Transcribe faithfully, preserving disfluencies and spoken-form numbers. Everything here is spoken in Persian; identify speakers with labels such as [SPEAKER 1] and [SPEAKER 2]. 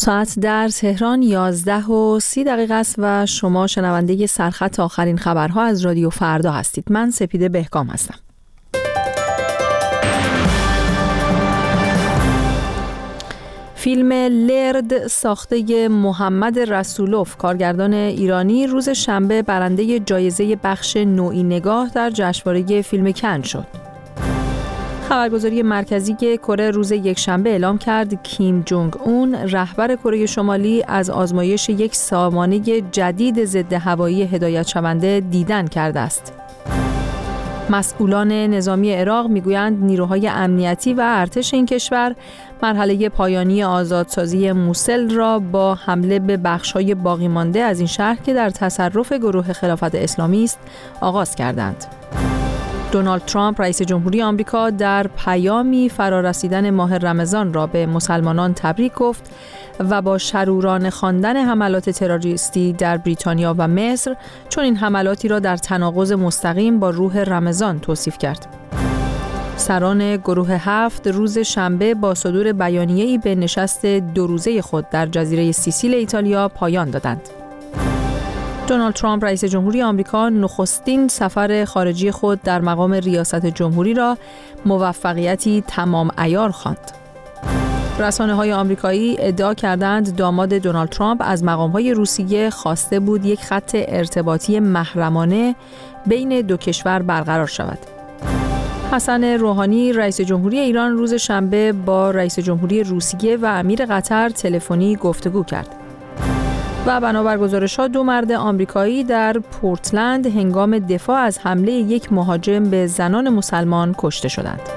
[SPEAKER 1] ساعت در تهران یازده و سی دقیقه است و شما شنونده سرخط آخرین خبرها از رادیو فردا هستید. من سپیده بهکام هستم. فیلم لرد ساخته محمد رسولوف، کارگردان ایرانی، روز شنبه برنده جایزه بخش نوعی نگاه در جشنواره فیلم کن شد. خبرگزاری مرکزی کره روز یکشنبه اعلام کرد کیم جونگ اون، رهبر کره شمالی، از آزمایش یک سامانه جدید ضد هوایی هدایت شونده دیدن کرده است. مسئولان نظامی عراق میگویند نیروهای امنیتی و ارتش این کشور مرحله پایانی آزادسازی موسل را با حمله به بخش‌های باقی مانده از این شهر که در تصرف گروه خلافت اسلامی است آغاز کردند. دونالد ترامپ رئیس جمهوری آمریکا در پیامی فرارسیدن ماه رمضان را به مسلمانان تبریک گفت و با شرورانه خواندن حملات تروریستی در بریتانیا و مصر چون این حملاتی را در تناقض مستقیم با روح رمضان توصیف کرد. سران گروه هفت روز شنبه با صدور بیانیه‌ای به نشست دو روزه خود در جزیره سیسیل ایتالیا پایان دادند. دونالد ترامپ رئیس جمهوری آمریکا نخستین سفر خارجی خود در مقام ریاست جمهوری را موفقیتی تمام عیار خواند. رسانه‌های آمریکایی ادعا کردند داماد دونالد ترامپ از مقام‌های روسیه خواسته بود یک خط ارتباطی محرمانه بین دو کشور برقرار شود. حسن روحانی رئیس جمهوری ایران روز شنبه با رئیس جمهوری روسیه و امیر قطر تلفنی گفتگو کرد. و بنابر گزارش‌ها دو مرد آمریکایی در پورتلند هنگام دفاع از حمله یک مهاجم به زنان مسلمان کشته شدند.